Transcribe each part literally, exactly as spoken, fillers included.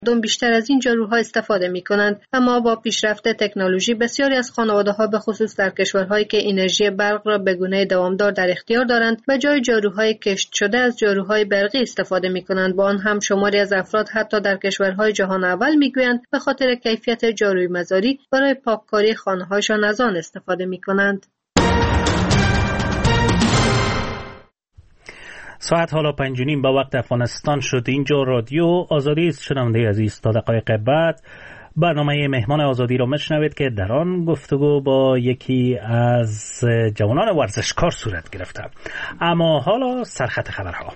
مردم بیشتر از این جاروها استفاده می کنند، اما با پیشرفت تکنولوژی بسیاری از خانواده‌ها به خصوص در کشورهایی که انرژی برق را به گونه دوامدار در اختیار دارند به جای جاروهای کشت شده از جاروهای برقی استفاده می کنند. با آن هم شماری از افراد حتی در کشورهای جهان اول می گویند به خاطر کیفیت جاروی مزاری برای پاککاری خانه‌هایشان از آن استفاده می کنند. ساعت حالا پنج و نیم به وقت افغانستان شد. اینجا رادیو آزادی است. شنونده عزیز، تا دقایق بعد برنامه مهمان آزادی را میشنوید که در آن گفتگو با یکی از جوانان ورزشکار صورت گرفته. اما حالا سرخط خبرها.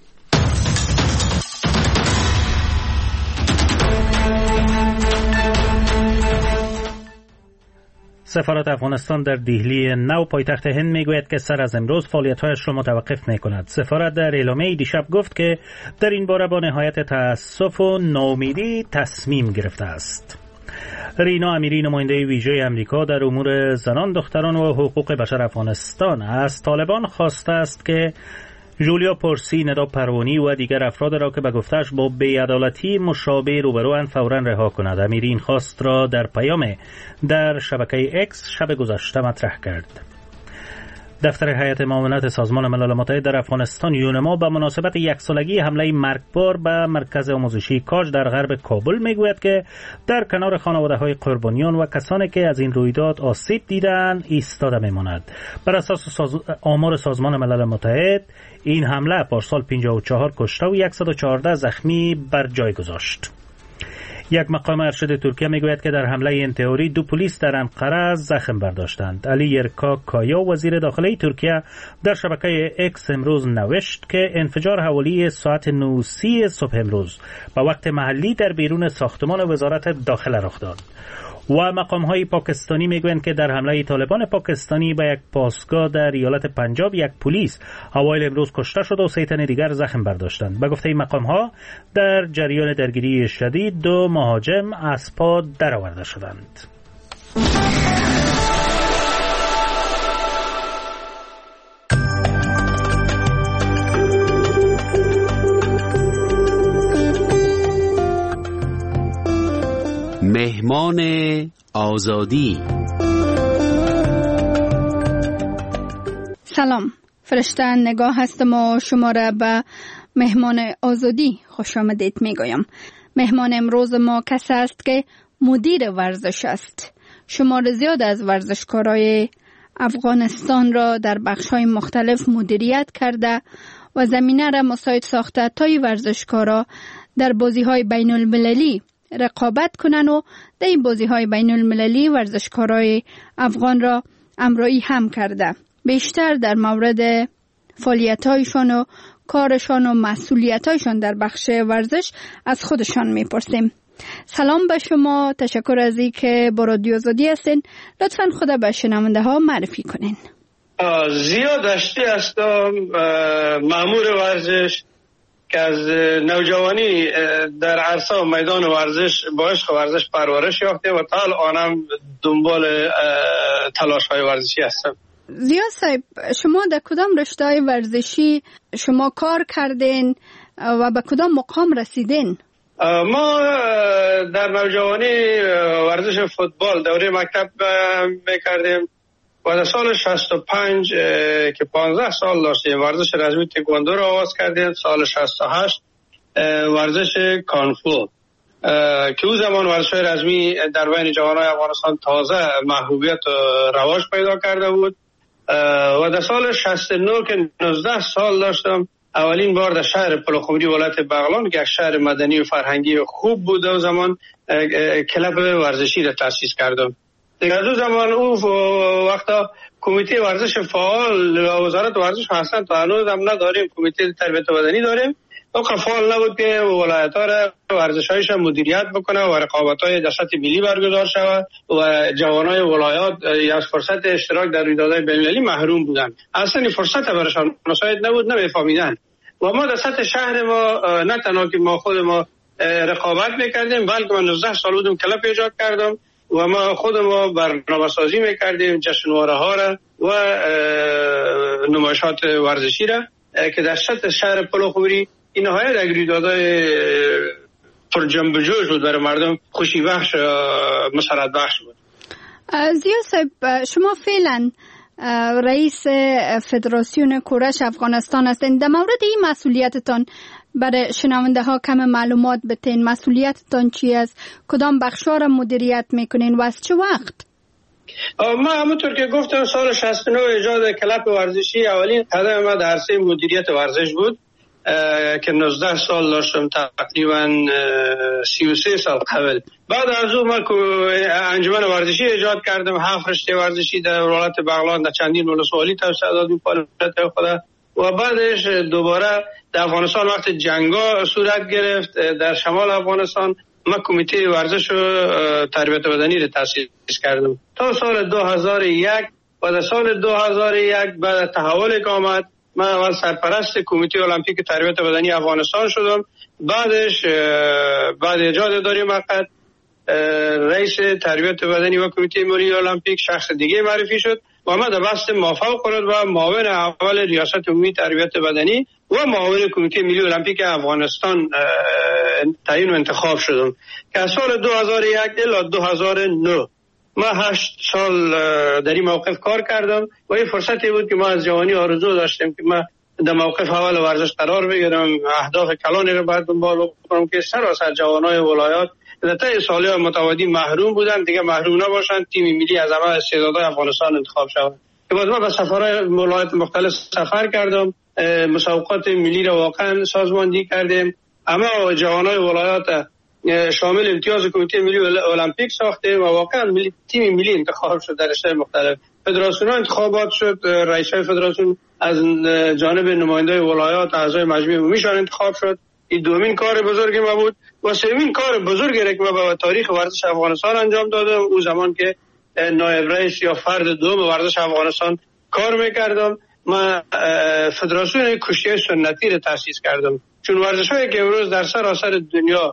سفارت افغانستان در دهلی نو پایتخت هند میگوید که سر از امروز فعالیت‌هایش را متوقف می‌کند. سفارت در اعلامیه‌ای دیشب گفت که در این باره با نهایت تأسف و ناامیدی تصمیم گرفته است. رینا امیری، نماینده ویژه امریکا در امور زنان، دختران و حقوق بشر افغانستان، از طالبان خواسته است که جولیا پرسی، ندا پروانی و دیگر افراد را که به گفته‌اش با بی‌عدالتی مشابه روبروند فوراً رها کند. امیری این خواست را در پیام در شبکه اکس شب گذشته مطرح کرد. دفتر هیئت معاونت سازمان ملل متحد در افغانستان یونما به مناسبت یک سالگی حمله مرگبار به مرکز آموزشی کاج در غرب کابل میگوید که در کنار خانواده‌های قربانیان و کسانی که از این رویداد آسیب دیدند ایستاده میماند. بر اساس ساز... آمار سازمان ملل متحد این حمله پارسال پنجاه و چهار کشته و صد و چهارده زخمی بر جای گذاشت. یک مقام ارشد ترکیه میگوید که در حمله انتحاری دو پلیس در انقره زخم برداشتند. علی یرکا کایا، وزیر داخلی ترکیه، در شبکه اکس امروز نوشت که انفجار حوالی ساعت نه و سی صبح امروز به وقت محلی در بیرون ساختمان وزارت داخله رخ داد. و مقام‌های پاکستانی میگویند که در حمله طالبان پاکستانی به یک پاسگاه در ایالت پنجاب یک پلیس اوایل امروز کشته شد و سه تن دیگر زخم برداشتند. به گفته این مقام‌ها در جریان درگیری شدید دو مهاجم از پا درآورده شدند. مهمان آزادی. سلام، فرشته نگاه هستم و شما را به مهمان آزادی خوش آمدید میگویم. مهمان امروز ما کسی است که مدیر ورزش است. شمار زیاد از ورزشکارای افغانستان را در بخش‌های مختلف مدیریت کرده و زمینه را مساعد ساخته تا ورزشکارا در بازی‌های بین‌المللی رقابت کنن و در این بازی‌های بین‌المللی ورزشکارای افغان را همراهی هم کرده. بیشتر در مورد فعالیت‌هایشان و کارشان و مسئولیت‌هایشان در بخش ورزش از خودشان می‌پرسیم. سلام به شما، تشکر از اینکه با رادیو آزادی هستین. لطفاً خود به شنونده‌ها معرفی کنین. زیاد داشتی هستم، مأمور ورزش که از نوجوانی در عرصه و میدان ورزش با عشق ورزش پرورش یافته و تا الانم دنبال تلاش‌های ورزشی هستم. زیا صاحب، شما در کدام رشته‌های ورزشی شما کار کردین و به کدام مقام رسیدین؟ ما در نوجوانی ورزش فوتبال دوره مکتب میکردیم و در سال شصت و پنج که پانزده سال داشتیم ورزش رزمی تکواندو را آغاز کردیم. سال شصت و هشت ورزش کانفو که او زمان ورزش رزمی در بین جوانای افغانستان تازه محبوبیت و رواج پیدا کرده بود و در سال شصت و نه که نوزده سال داشتم اولین بار در شهر پلخمری ولایت بغلان که یک شهر مدنی و فرهنگی خوب بود و زمان کلب ورزشی را تأسیس کردم. در دو زمان او وقتا کمیته ورزش فعال وزارت ورزش هستن، تا هنوز هم نداریم. کمیته تربیت بدنی داریم او که فعال نبود که ولایت ها را ورزش‌هایش مدیریت بکنه و رقابت‌های در سطح ملی برگزار شود و جوانای ولایات از فرصت اشتراک در رویدادهای بین‌المللی محروم بودند. اصلا فرصت برایشان مساعد نبود، نمی‌فهمیدن. و ما در سطح شهر ما نه تنها که ما خود ما رقابت می‌کردیم بلکه من نوزده سال بودم کلب ایجاد کردم و ما خود ما برنامه‌سازی می‌کردیم جشنواره‌ها را و نمایشات ورزشی را که در سطح شهر پلخمری این نهایت اگریدادهای پر جنب جوش بود، برای مردم خوشی بخش، مسرت بخش بود. زیا صاحب، شما فعلا رئیس فدراسیون کورش افغانستان هستین. در مورد این مسئولیتتان برای شنونده ها کم معلومات بتین. مسئولیتتان چی است؟ کدام بخشا را مدیریت میکنین و از چه وقت؟ ما همونطور که گفتم سال شصت و نه ایجاد کلب ورزشی اولین قدم ما در عرصه مدیریت ورزش بود که نوزده سال داشتم، تقریبا سی و سه سال قبل. بعد از اون ما انجمن ورزشی ایجاد کردم، هفت رشته ورزشی در ولایت بغلان در چندین ولسوالی توسعه دادیم فعالیت خود. و بعدش دوباره در افغانستان وقت جنگا صورت گرفت در شمال افغانستان، ما کمیته ورزش و تربیت بدنی را تأسیس کردم تا سال دو هزار و یک. و در سال دو هزار و یک بعد تحول که آمد، من اول سرپرست کمیته المپیک تربیت بدنی افغانستان شدم. بعدش بعد ایجاد اداره موقت رئیس تربیت بدنی و کمیته ملی المپیک شخص دیگه معرفی شد و من در بست موافق قرار و معاون اول ریاست عمومی تربیت بدنی و معاون کمیته ملی المپیک افغانستان تعیین و انتخاب شدم که از سال دو هزار و یک الی دو هزار و نه ما هشت سال در این موقف کار کردم و این فرصتی بود که ما از جوانی آرزو داشتیم که ما در موقف اول ورزش قرار بگیرم، اهداف کلانی رو باید دنبال کنم که سراسر جوانای ولایات در طی سال‌های متعددی محروم بودن، دیگه محروم نباشن، تیم ملی از همه استعدادهای افغانستان انتخاب شود. که بعد ما به سفرهای ولایات مختلف سفر کردم، مسابقات ملی را واقعا سازماندهی کردیم، اما جوانای ولایات شامل امتیاز کمیته ملی المپیک ساختیم و واقعا ملی تیم ملی انتخاب شد در رشته مختلف. فدراسیون انتخابات شد، رئیسای فدراسیون از جانب نمایندای ولایات اعضای مجمع عمومیشان انتخاب شد. این دومین کار بزرگ ما بود و سومین کار بزرگی که ما به تاریخ ورزش افغانستان انجام دادم اون زمان که نایب رئیس یا فرد دوم ورزش افغانستان کار میکردم. ما فدراسیون کشتی سنتی رو تأسیس کردم، چون ورزش‌هایی که امروز در سراسر دنیا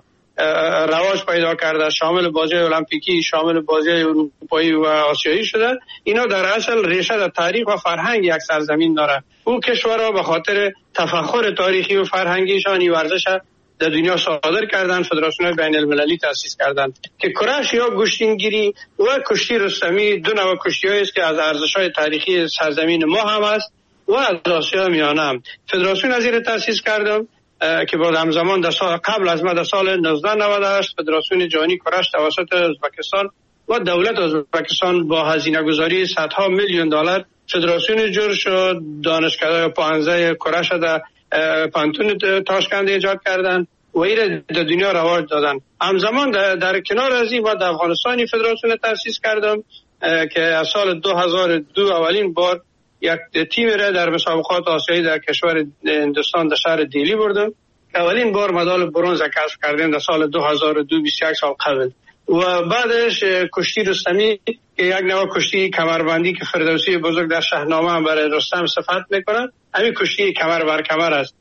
رواج پیدا کرده، شامل بازی المپیکی، شامل بازی اروپایی و آسیایی شده، اینا در اصل ریشه در تاریخ و فرهنگ یک سرزمین داره. اون کشورها به خاطر تفاخر تاریخی و فرهنگیشان این ورزش در دنیا صادر کردن، فدراسیون بین المللی تأسیس کردن که کرش یا گشتینگیری و کشتی رستمی دو نوع کشتی‌هایی است که از ارزش‌های تاریخی سرزمین ما هم است و از آسیا میانه هم. فدراسیون از این تأسیس کردم که بعد همزمان در سال قبل از ما در سال نوزده نود و هشت فدراسیون جهانی کرش توسط ازبکستان و دولت ازبکستان با هزینه گذاری صدها میلیون دلار فدراسیون جور شد. دانشکده پانزده کرش در پانتون تاشکند ایجاد کردن و این در دنیا رواج دادن. همزمان در, در کنار از این ما در افغانستانی فدراسیون تأسیس کردم که از سال دو هزار و دو اولین بار یک تیم را در مسابقات آسیایی در کشور هندوستان در شهر دیلی بردم که اولین بار مدال برنز کسب کردیم در سال دو هزار و دو، بیست و یک سال قبل. و بعدش کشتی رستمی که یک نوع کشتی کمربندی که فردوسی بزرگ در شاهنامه هم برای رستم صفت میکنه، همین کشتی کمر بر کمر است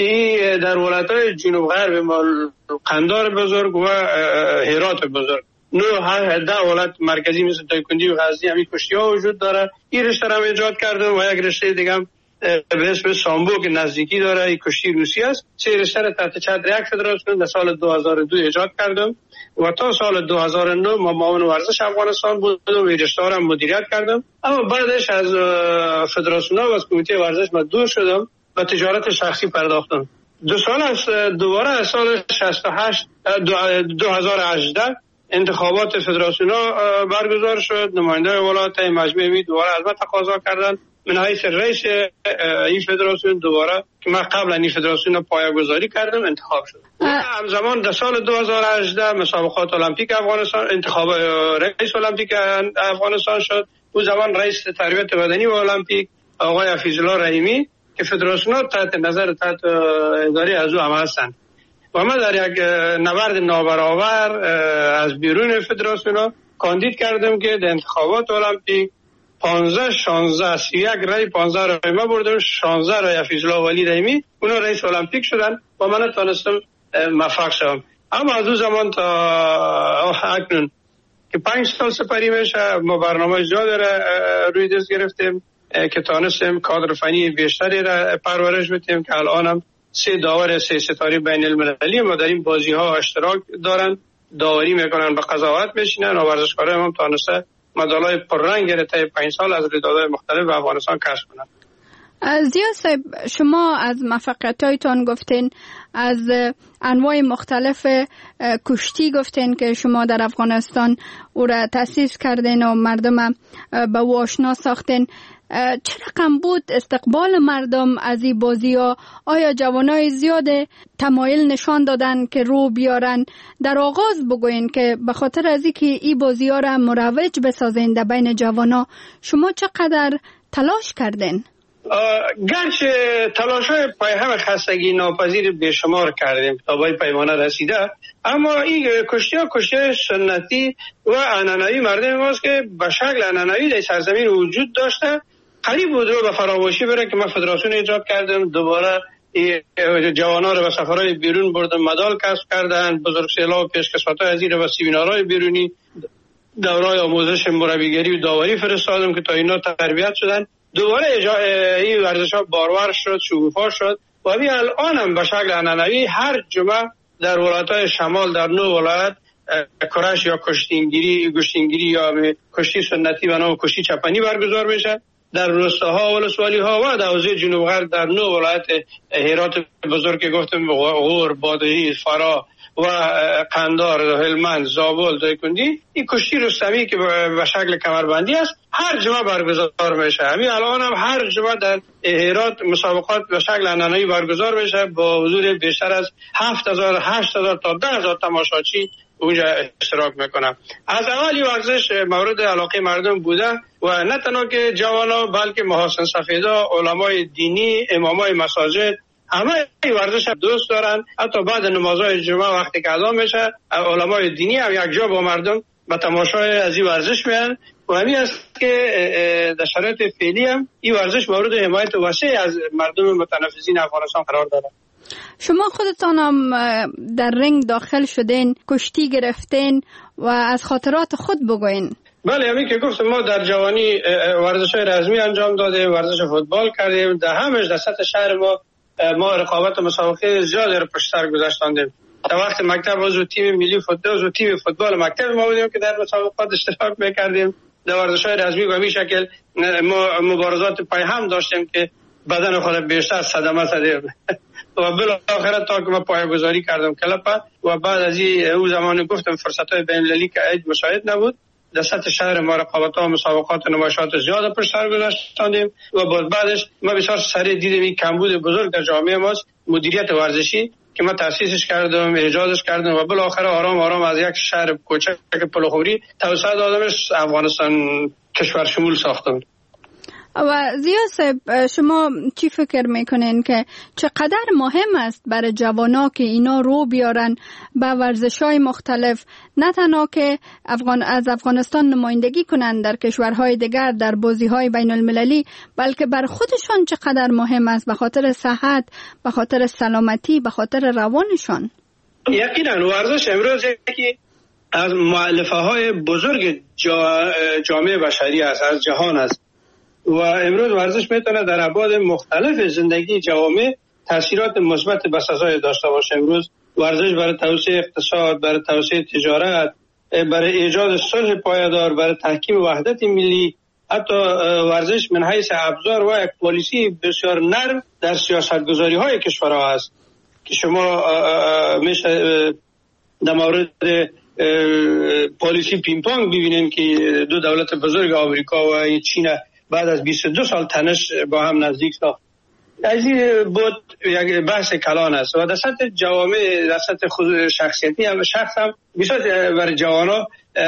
که در ولایت‌های جنوب غرب قندار بزرگ و هرات بزرگ نو هر ده ولایت مرکزی مثل دایکندی و غزنی همین کشتی‌ها وجود داره. این رشته را ایجاد کردم و یک رشته دیگه هم به اسم سامبو که نزدیکی داره، این کشتی روسی است. سه رشته را تحت چتر یک فدراسیون در سال دو هزار و دو ایجاد کردم و تا سال دو هزار و نه ما معاون ورزش افغانستان بودم و این رشته را مدیریت کردم. اما بعدش از فدراسیون و از کمیته ورزش من دور شدم و تجارت شخصی پرداختم. دو سال از دوباره از سال شصت و هشت دو هزار و هجده انتخابات فدراسیون برگزار شد. نماینده ولایت مجمع عمومی دوباره از من تقاضا کردن من حیث رئیس این فدراسیون دوباره که من قبلا این فدراسیون پایه‌گذاری کردم انتخاب شد. همزمان در سال دو هزار و هجده مسابقات المپیک افغانستان انتخاب رئیس المپیک افغانستان شد. اون زمان رئیس تربیت بدنی و المپیک آقای حفیظالله رحیمی که فدراسیون تحت نظر تحت اداره از او هم هستند و ما در یک نبرد نابرابر از بیرون فدراسیون کاندید کردم که در انتخابات المپیک پانزده شانزده سی یک رای پانزده رای ما بردم، شانزده رای حفیظالله ولی رحیمی اونا رئیس المپیک شدن و من تونستم موفق شدم. اما از اون زمان تا اکنون که پنج سال سپری میشه ما برنامه زیاد را روی دست گرفتیم که تونستیم کادر فنی بیشتری را پرورش بدیم که الان هم سه داور سه ستاره بین المللی ما در این بازی ها اشتراک دارن، داوری میکنن، به قضاوت میشینن و ورزشکاران هم تانسته مدالای پررنگ گرفته پنج سال از رویدادهای مختلف به افغانستان کسب کنند. ضیا صاحب، شما از موفقیت‌هایتان گفتین، از انواع مختلف کشتی گفتین که شما در افغانستان او را تأسیس کردین و مردم به او آشنا ساختین. چه رقم بود استقبال مردم از این بازی ها؟ آیا جوانای زیاد تمایل نشان دادن که رو بیارن؟ در آغاز بگوین که به خاطر از اینکه این بازی ها را مروج بسازین در بین جوانا، شما چقدر تلاش کردین؟ گرچه تلاش های پای هم خستگی ناپذیر بیشمار کردیم تا به پیمانه رسیده، اما این کشتی ها کشتی های سنتی و عنعنوی مردم ماست که به شکل عنعنوی در سرزمین وجود داشته. قریب بود رو به فراموشی بره که من فدراسیون ایجاد کردم، دوباره جوانان رو به سفرهای بیرون بردم، مدال کسب کردن، بزرگ سیلا و پیشکسوت های ازیر و سیمینارهای بیرونی، دورای آموزش مربیگری و داوری فرستادم که تا اینا تربیت شدن. دوباره این ورزش ها بارور شد، شکوفا شد و همین الان هم به شکل عنعنوی هر جمعه در ولایت‌های شمال در نو ولایت کرش یا کشتینگیری گشتینگیری یا کشتی سنتی و نام کشتی چپنی برگزار میشه. در روستاها و ولسوالی ها و در حوزه جنوب غرب در نو ولایت هرات بزرگ که گفتم، غور، بادغیس، فرا و قندار، هلمند، زابل، دایکندی، این کشتی رستمی که به شکل کمربندی است هر جمعه برگزار میشه. همین الان هم هر جمعه در هرات مسابقات به شکل عنعنوی برگزار میشه با حضور بیشتر از هفت هزار هشت هزار تا ده هزار تماشاچی اونجا اشتراک میکنم. از اولی ورزش مورد علاقه مردم بوده و نه تنها که جوانا بلکه محاسن سفیدا، علمای دینی، امامای مساجد همه این ورزش دوست دارن. حتی بعد نمازهای جمعه وقتی که اذان میشه علمای دینی هم یک جا با مردم به تماشای از این ورزش میان و همین است که در شرایط فعلی هم این ورزش مورد حمایت وسیع از مردم متنفذین افغانستان قرار داره. شما خودتان هم در رنگ داخل شدین، کشتی گرفتین و از خاطرات خود بگوین. بله، همین که گفتم ما در جوانی ورزش‌های رزمی انجام دادیم، ورزش فوتبال کردیم، در همش در سطح شهر ما ما رقابت مسابقه زیادی رو پشت سر گذاشتیم. در وقت مکتب عضو تیم ملی فوتبال و تیم فوتبال مکتب ما بودیم که در مسابقات اشتراک می‌کردیم. در ورزش‌های رزمی به همین شکل ما مبارزات پای هم داشتیم که بدن خود بیشتر صدمه زدیم و بالاخره تا که ما پایه‌گذاری کردم کلپ و بعد از این او زمان گفتم فرصت‌های بین‌المللی که عید مساعد نبود، در سطح شهر ما رقابت‌ها و مسابقات و نمایشات زیاد پشت سر گذاشتیم و بعدش ما بسیار سریع دیدیم این کمبود بزرگ در جامعه ماست، مدیریت ورزشی که ما تأسیسش کردم، ایجادش کردم و بالاخره آرام آرام از یک شهر کوچک پلوخوری توسعه دادمش افغانستان کشور شمول ساختم. و ضیا صاحب، شما چی فکر میکنین که چقدر مهم است برای جوانا که اینا رو بیارن به ورزش‌های مختلف، نه تنها که افغان از افغانستان نمایندگی کنن در کشورهای دیگر در بازی‌های بین المللی، بلکه بر خودشان چقدر مهم است به خاطر صحت، به خاطر سلامتی، به خاطر روانشان؟ یقینا ورزش امروز یکی از مؤلفه‌های بزرگ جا جامعه بشری است، از جهان است و امروز ورزش میتونه در ابعاد مختلف زندگی جوامع تاثیرات مثبت بسزای داشته باشه. امروز ورزش برای توسعه اقتصاد، برای توسعه تجارت، برای ایجاد صلح پایدار، برای تحکیم وحدت ملی، حتی ورزش من حیث ابزار و یک پالیسی بسیار نرم در سیاستگذاری های کشورها است که شما میشه در مورد پالیسی پینگ پونگ ببینید که دو دولت بزرگ آمریکا و چین بعد از بیست و دو سال تنش با هم نزدیک ساخت. از این بود یک بحث کلان است و در سطح جوامع، در سطح خود شخصیتی هم شخص هم بسیار برای جوانا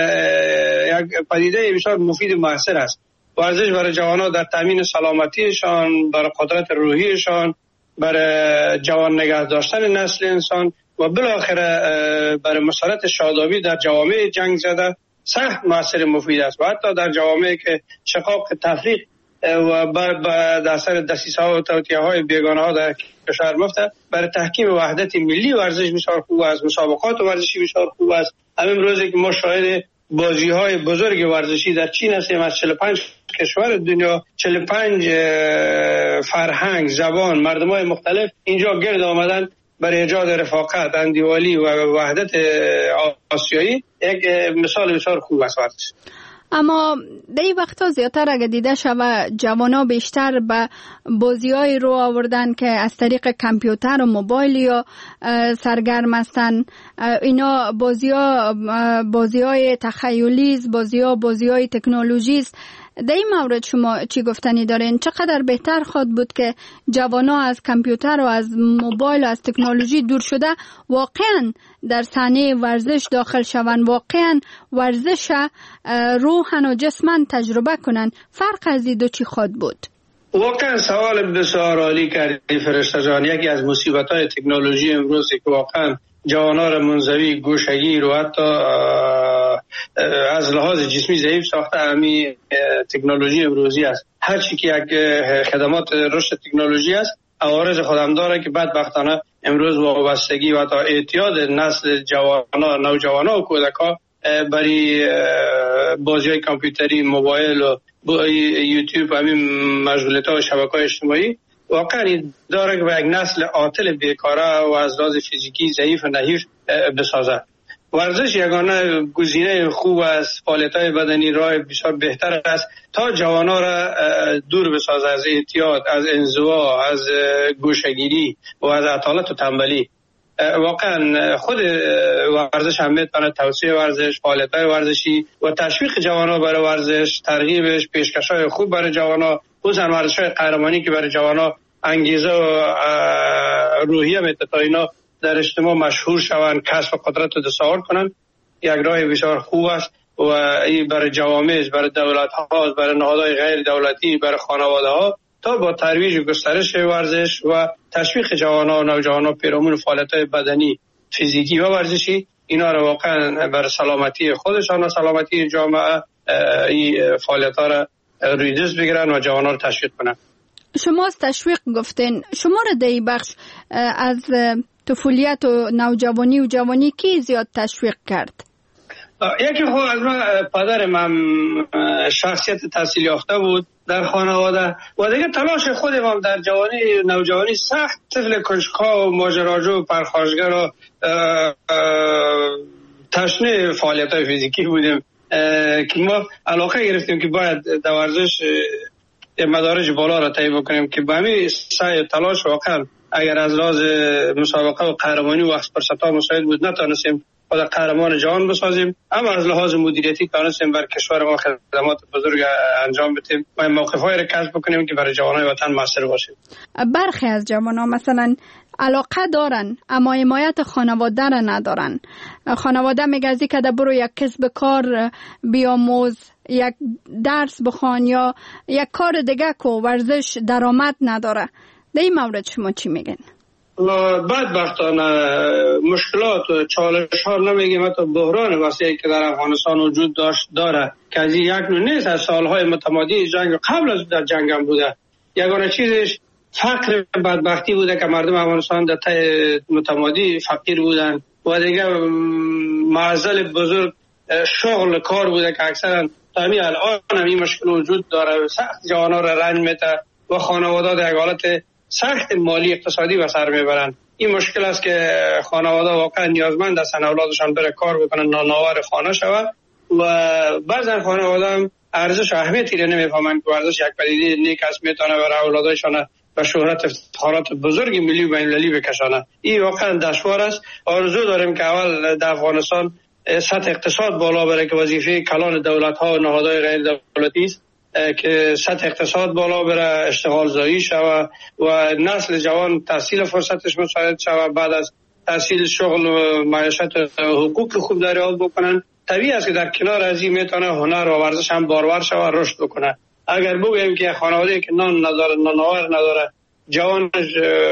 یک پدیده بسیار مفید و مؤثر است. ورزش برای جوانا در تامین سلامتیشان، برای قدرت روحیشان، برای جوان نگه داشتن نسل انسان و بالاخره برای مسارت شادابی در جوامع جنگ زده سخت مؤثر مفید است و حتی در جوامعی که شقاق تفریق و در اثر دسیسه‌ها و توطئه‌های بیگانه‌ها در کشور مفته، برای تحکیم وحدت ملی ورزش بسیار خوب است، مسابقات ورزشی بسیار خوب است. همین روزی که ما شاهد بازی های بزرگ ورزشی در چین هستیم. از چهل و پنج کشور دنیا، چهل و پنج فرهنگ، زبان، مردم های مختلف اینجا گرد آمدن برای ایجاد رفاقت، اندیوالی و وحدت آسیایی. یک مثال بسیار خوب است ورزش. اما در این وقتا زیادتر اگه دیده شوه جوانا بیشتر به بازی های رو آوردن که از طریق کامپیوتر و موبایل یا سرگرم هستن. اینا بازی ها بازی های تخیلیست، بازی ها بازی های تکنولوژیست. در این مورد شما چی گفتنی دارین؟ چقدر بهتر خواهد بود که جوانا از کامپیوتر و از موبایل و از تکنولوژی دور شده واقعا در صحنه ورزش داخل شوند، واقعا ورزش روحن و جسمن تجربه کنن؟ فرق از این دو چی خواهد بود؟ واقعا سوال بسیار عالی کردی فرشته جان. یکی از مصیبت‌های تکنولوژی امروز که واقعا جوانا را منزوی، گوشگیر و حتی از لحاظ جسمی ضعیف ساخته همین تکنولوژی امروزی است. هر چی که یک خدمات رشد تکنولوژی است عوارض خودم داره که بدبختانه امروز وابستگی و تا اعتیاد نسل جوانا، نوجوانا و کودکا برای بازی‌های کامپیوتری، موبایل و یوتیوب، همین مشغولیت‌ها و شبکه‌های اجتماعی واقعا داره که به یک نسل عاطل بیکاره و از لحاظ فیزیکی ضعیف و نحیف بسازد. ورزش یگانه گزینه خوب است، فعالیت‌های بدنی راه بسیار بهتر است تا جوانا را دور بسازد از اعتیاد، از انزوا، از گوشه‌گیری و از عطالت و تنبلی. واقعا خود ورزش هم میتونه توسعه ورزش، فعالیت‌های ورزشی و تشویق جوانا برای ورزش، ترغیبش، پیشکش‌های خوب برای جوانا، خصوصا ورزش‌های قهرمانی که برای جوانا انگیزه و روحیه میده تا اینا در اجتماع مشهور شوند، کسب قدرت و تصاور کنند. یک راه بسیار خوب است و این برای جوامع، برای دولت‌ها، برای نهادهای غیر دولتی، برای خانواده‌ها تا با ترویج و گسترش ورزش و تشویق جوانان و نوجوانان پیرامون فعالیت‌های بدنی، فیزیکی و ورزشی اینا را واقعا برای سلامتی خودشان و سلامتی جامعه این فعالیت‌ها را روی دست بگیرن و جوانان رو تشویق کنن. شما از تشویق گفتین، شما را در این بخش از طفولیت و نوجوانی و جوانی کی زیاد تشویق کرد؟ یکی خود از من پدر من شخصیت تحصیل یافته بود در خانواده و دیگه تلاش خودم هم در جوانی نوجوانی سخت طفل کنجکاو و ماجراجو و پرخاشگر و تشنه فعالیت‌های فیزیکی بودیم که ما علاقه گرفتیم که باید در ورزش مدارج بالا را طی بکنیم که با همین سعی تلاش واقعا اگر از لحاظ مسابقه و قهرمانی و اکسپرس‌ها مساعد بود نتونستیم خود قهرمان جهان بسازیم، اما از لحاظ مدیریتی تونستیم بر کشور ما خدمات بزرگ انجام بدیم و موقف‌هایی را کسب بکنیم که برای جوانان وطن موثر باشیم. برخی از جوانان مثلا علاقه دارن اما حمایت خانواده را ندارن. خانواده میگه از اینکه برو یک کسب کار بیاموز، یک درس بخوان یا یک کار دیگه که ورزش درآمد نداره. در این مورد شما چی میگن؟ بدبختانه مشکلات و چالش ها نمیگیم، حتی بحران وسیعی که در افغانستان وجود داشت داره که از یک نوع نیست، از سالهای متمادی جنگ قبل از در جنگ هم بوده. یگانه چیزش فقر بدبختی بوده که مردم افغانستان در طی متمادی فقیر بودن و دیگه معضل بزرگ شغل کار بوده که اکثرا تا همین الان هم این مشکل وجود داره، سخت جوانا را رنج میده و خانواده در حالت سخت مالی اقتصادی و سر میبرن. این مشکل است که خانواده واقعا نیازمند هستن اولادشان بره کار بکنن، نانآور خانه شود و بعضا خانواده هم ارزش و اهمیتی را نمیفهمند که ورزش یک پدیده نیک است، میتونه برای اولادشان و شهرت افتخارات بزرگ ملی و بین‌المللی بکشانه. این واقعا دشوار است. آرزو داریم که اول در افغانستان سطح اقتصاد بالا بره که وظیفه کلان دولت‌ها و نهادهای غیر دولتی است که سطح اقتصاد بالا بره، اشتغال زایی شود و نسل جوان تحصیل فرصتش مساعد شود، بعد از تحصیل شغل و معیشت و حقوق خوب دریافت بکنن. طبیعی است که در کنار از این میتونه هنر و ورزش هم بارور شود، رشد بکنه. اگر بگوییم که خانواده که نان نداره، نانآور نداره، جوانش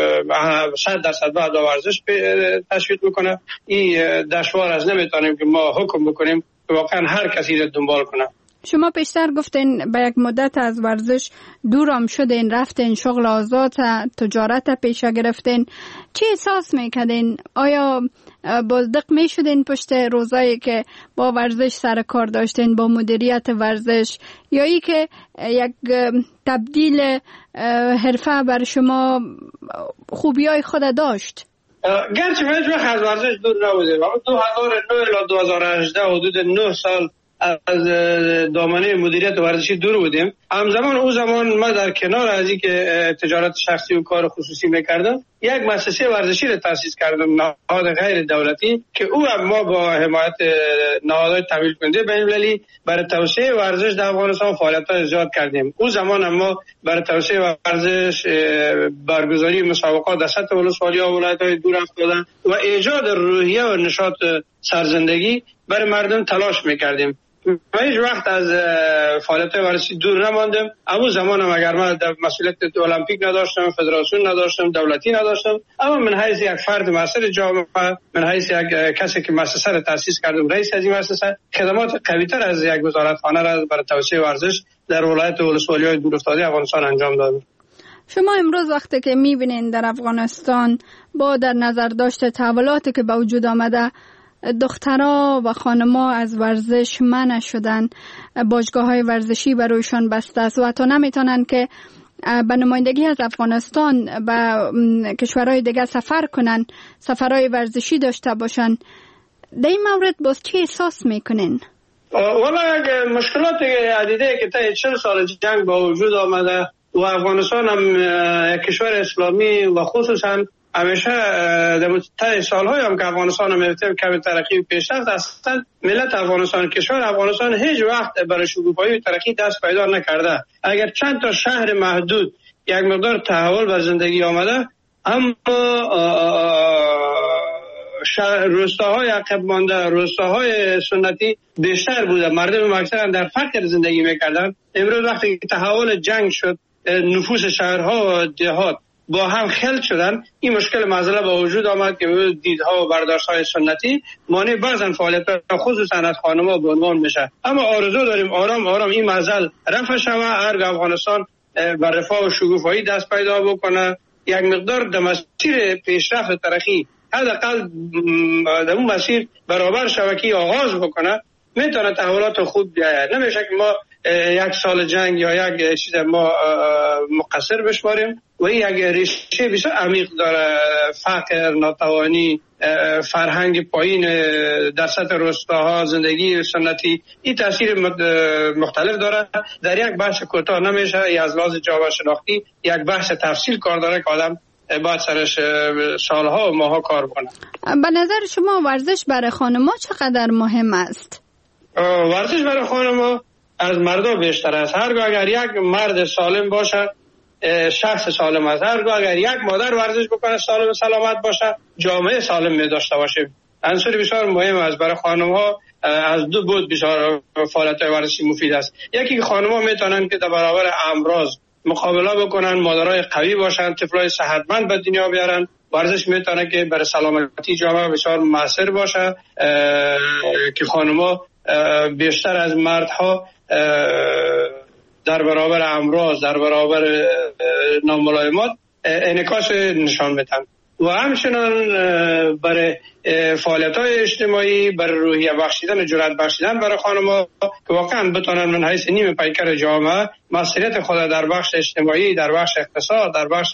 صد درصد بعد ورزش تشویق میکنه، این دشوار از نمیتونیم که ما حکم بکنیم که واقعا هر کسی را دنبال کنه. شما پیشتر گفتین به یک مدت از ورزش دورم شدین، رفتین شغل آزاد، تجارت پیشه گرفتین. چی احساس میکردین؟ آیا بازدق میشدین پشت روزایی که با ورزش سر کار داشتین، با مدیریت ورزش، یا ای که یک تبدیل حرفه بر شما خوبیای خود داشت؟ گرچه من هیچ وقت از ورزش دور نبودیم، اما دو هزار و نه الی دو هزار و هجده حدود نه سال از دامنه مدیریت ورزشی دور بودیم. همزمان او زمان ما در کنار از این که تجارت شخصی و کار خصوصی میکردم، یک مؤسسه ورزشی را تأسیس کردم، نهاد غیر دولتی، که او هم ما با حمایت نهادهای تمویل کننده بین‌المللی برای توسعه ورزش در افغانستان فعالیت‌های زیاد کردیم. او زمان هم ما برای توسعه ورزش برگزاری مسابقات در سطح ولسوالی‌ها و ولایت‌های دور افتاده و ایجاد روحیه و نشاط سرزندگی برای مردم تلاش میکردیم. من هیچ وقت از فعالیت ورزشی دور نماندم. اما زمان هم اگر من مسئولیت المپیک نداشتم، فدراسیون نداشتم، دولتی نداشتم، اما من حیث یک فرد مسئول جامعه، من حیث یک کسی که مؤسسه را تأسیس کردم، رئیس از این مؤسسه، خدمات قوی‌تر از یک وزارتخانه را برای توسعه ورزش در ولایت ولسوالی‌های دورافتاده افغانستان انجام دادم. شما امروز وقتی که می‌بینید در افغانستان با در نظر داشته تحولاتی که به وجود آمده، دخترها و خانم‌ها از ورزش منع شدن، باشگاه‌های ورزشی برایشان بسته است و تا نمیتونن که به نمایندگی از افغانستان به کشورهای دیگه سفر کنن، سفرهای ورزشی داشته باشن. در این مورد باز چی احساس میکنین؟ والا مشکلات عدیده که تا چهل سال جنگ با وجود آمده و افغانستان هم کشور اسلامی و خصوصا همیشه در طی سالهای هم که افغانستان هم کمی ترقی و پیشرفت، اصلا ملت افغانستان، کشور افغانستان هیچ وقت برای شکوفایی و ترقی دست پیدا نکرده. اگر چند تا شهر محدود یک مقدار تحول به زندگی آمده، اما روستاهای عقب مانده، روستاهای سنتی بیشتر بوده، مردم اکثرا در فقر زندگی میکردن. امروز وقتی تحول جنگ شد، نفوس شهرها و دهات با هم خلط شدن، این مشکل معضله با وجود آمد که دیدها و برداشت‌های سنتی مانع بعضن فعالیت‌ها خصوصا از خانم‌ها به عنوان میشه. اما آرزو داریم آرام آرام این معضل رفع شود، ارگ افغانستان بر رفاه و شکوفایی دست پیدا بکنه، یک مقدار در مسیر پیشرفت و ترقی حداقل در اون مسیر برابر شوکی آغاز بکنه، میتونه تحولات خوب بیاید. نمیشه که ما یک سال جنگ یا یک چیز ما مقصر بشماریم و این یک ریشه بسیار عمیق داره. فقر، ناتوانی، فرهنگ پایین در سطح روستاها، زندگی سنتی، این تاثیر مختلف داره. در یک بحث کوتاه نمیشه، ای از لحاظ جامعه شناختی یک بحث تفصیل کار داره که آدم باید سرش سالها و ماها کار کنه. به نظر شما ورزش برای خانم‌ها چقدر مهم است؟ ورزش برای خانم‌ها از مردا بیشتر است. هرگاه اگر یک مرد سالم باشه، شخص سالم است. هرگاه اگر یک مادر ورزش بکنه، سالم و سلامت باشه، جامعه سالم می داشته باشیم. عنصر بسیار مهم است. برای خانم‌ها از دو بود بسیار فعالیت ورزشی مفید است. یکی که خانم‌ها میتونن که در برابر امراض مقابله بکنن، مادرای قوی باشن، طفلای صحتمند به دنیا بیارن. ورزش میتونه که برای سلامتی جامعه بسیار موثر باشه که خانم‌ها بیشتر از مردها در برابر امراض، در برابر ناملایمات انعکاس نشان میدن و همچنان برای فعالیت‌های اجتماعی، برای روحیه بخشیدن و جرأت بخشیدن برای خانم‌ها که واقعا بتونن من حیث نیم پیکر جامعه مسئولیت خود در بخش اجتماعی، در بخش اقتصاد، در بخش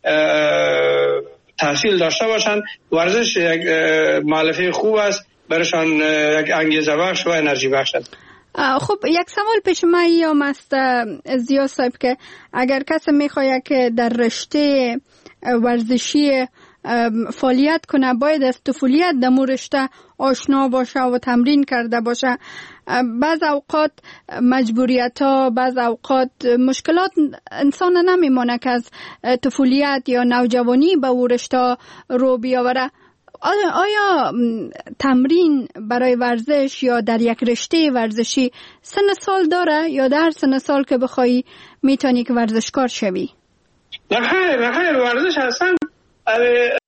تحصیل داشته باشن. ورزش یک مؤلفه خوب است، برایشان یک انگیزه بخش و انرژی بخش است. خب یک سوال پیش من ایام است زیا صاحب که اگر کسی میخواد که در رشته ورزشی فعالیت کنه، باید از طفولیت در مو رشته آشنا باشه و تمرین کرده باشه. بعض اوقات مجبوریت ها، بعض اوقات مشکلات انسان نمیمونه که از طفولیت یا نوجوانی به او رشته رو بیاوره. آیا تمرین برای ورزش یا در یک رشته ورزشی سن سال داره یا در سن سال که بخوای میتونی که ورزشکار شوی؟ نه خیر، نه خیر، ورزش هستن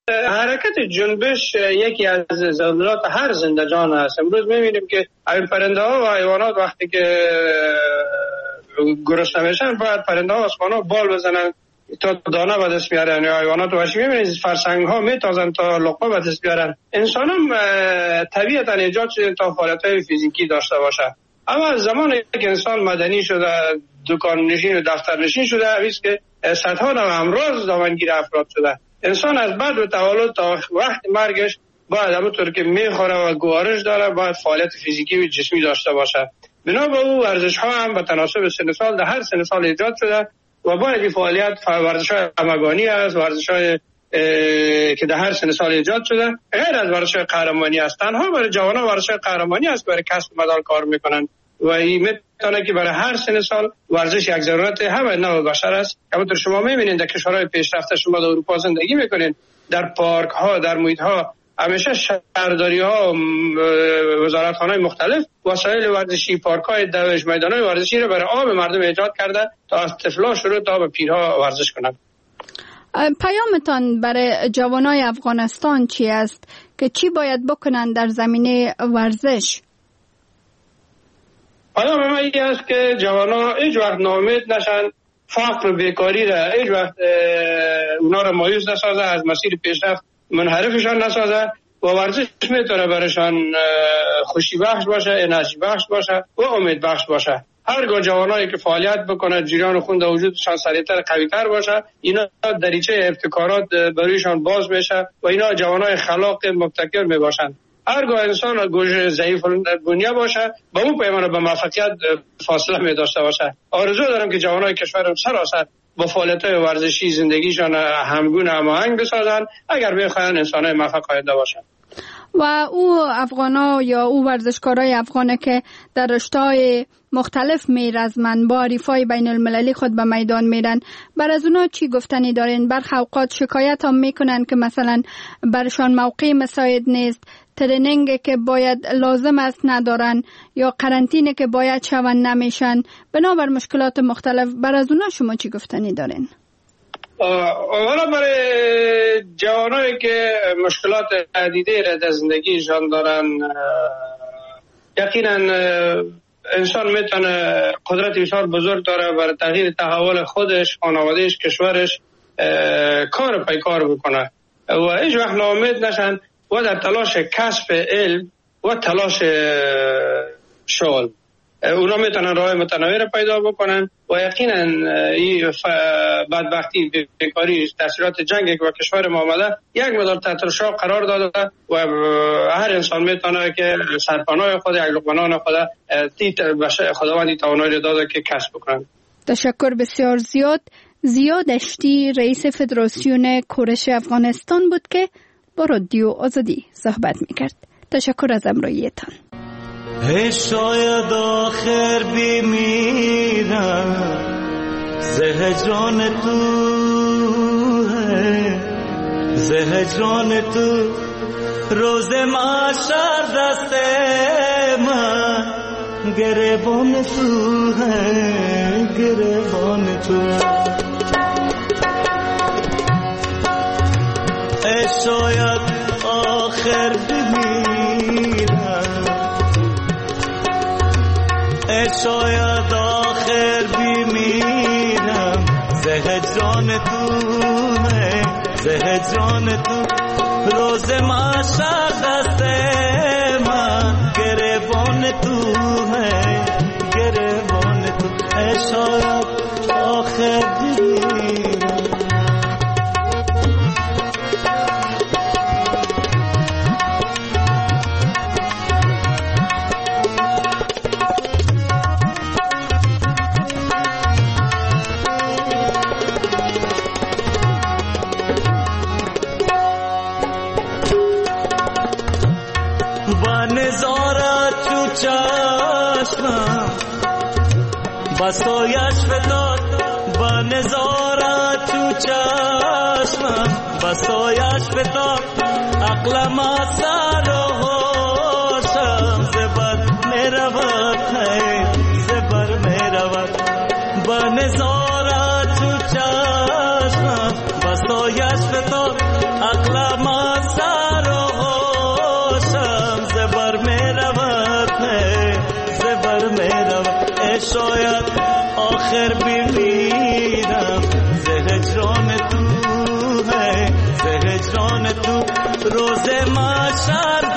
حرکت جنبش یکی از ضرورات هر زنده جان است. امروز می‌بینیم که این پرنده ها و حیوانات وقتی که گرسنه میشن باید پرنده ها و اسبان ها بال بزنن تا دانه به دست بیارن، یا حیوانات وحشی می‌بینید فرسنگ ها میتازن تا لقمه به دست بیارن. انسان هم طبیعتا ایجاد شده تا فعالیت‌های فیزیکی داشته باشه، اما از زمانی که انسان مدنی شده، دکان نشین و دفتر نشین شده، هیچ که صدها نوع امراض دامنگیر افراد شده. انسان از بعد و تولد تا وقت مرگش باید همونطور که میخوره و گوارش داره باید فعالیت فیزیکی و جسمی داشته باشه. بنا به او ورزش ها هم به تناسب سن سال در هر سن سال ایجاد شده و باید این فعالیت ورزش های همگانی است، ورزش های که در هر سن سال ایجاد شده، غیر از ورزش های قهرمانی است. تنها برای جوانان ورزش های قهرمانی است برای کسب مدال کار میکنن و این میتونه که برای هر سن سال ورزش یک ضرورت همه نوع بشر است. همونطور شما میبینید در کشورهای پیشرفته، شما در اروپا زندگی میکنین، در پارک ها، در محیط ها همیشه شهرداری ها، وزارت خانه مختلف وسایل ورزشی، پارک های دوش، میدان های ورزشی رو برای عام مردم ایجاد کرده تا از طفلا شروع تا به پیرها ورزش کنند. پیامتان برای جوانای افغانستان چی است که چی باید بکنن در زمینه ورزش؟ پیام من این است که جوانا هیچ وقت ناامید نشن، فقر و بیکاری را هیچ وقت اونا را مایوس نسازه، از مسیر پیشرفت منحرفشان نسازه و ورزش میتونه برایشان خوشی بخش باشه، انرژی بخش باشه و امید بخش باشه. هرگاه جوانایی که فعالیت بکنه، جریان خون در وجودشان سریعتر قویتر باشه، اینا دریچه ابتکارات برایشان باز میشه و اینا جوانای خلاق مبتکر میباشن. هرگاه انسان گوش ضعیف بنیه باشه با اون پیمان به موفقیت فاصله می داشته باشه. آرزو دارم که جوانای کشورم سراسر با فعالیت‌های ورزشی زندگیشان همگون هماهنگ بسازن اگر بخواهن انسان‌های موفق آینده باشن. و او افغانا یا او ورزشکارای افغانه که در رشته‌های مختلف میرزمن با حریفای بین المللی خود به میدان میرن، بر از اونا چی گفتنی دارین؟ برخی اوقات شکایت هم میکنن که مثلا برشان موقع مساعد نیست، ترینینگ که باید لازم است ندارن یا قرنطینه که باید شون نمیشن، بنابر مشکلات مختلف. بر از اونا شما چی گفتنی دارین؟ اولا برای جوانایی که مشکلات عدیده را در زندگیشان دارن، یقینا انسان میتونه قدرت بسیار بزرگ داره برای تغییر تحول خودش، خانوادهش، کشورش کار پی کار بکنه و هیچ وقت ناامید نشن و در تلاش کسب علم و تلاش شغل اونا میتونن راه متنوع را پیدا بکنن و یقینا این بدبختی، بیکاری، تاثیرات جنگ که با کشور ما آمده یک مقدار تحت شعاع قرار داده و هر انسان میتونه که سرپناه خود، یک لقمه نان خود خداوندی توانایی داده که کسب بکنن. تشکر بسیار زیاد. ضیا دشتی رئیس فدراسیون کورش افغانستان بود که با رادیو آزادی صحبت میکرد. تشکر از همراهیتان. شاید آخر بمیرم زهجان تو ہے، زهجان تو روز معاشر دست من گریبان تو ہے، گریبان تو. شاید آخر بمیرم، شاید آخر بمیرم زهجان تو ہے، زهجان تو روز معاشر دست من گریبان تو ہے، گریبان تو. شاید آخر بمیرم. بسایش فتاد با نظاره تو چشمم، بسایش فتاد عقلم سر و هوشم زبر میرود، زبر میرود با نظاره تو چشمم، بسایش فتاد عقلم شاید آخر بمیرم ز هجران تو، ز هجران تو روز محشر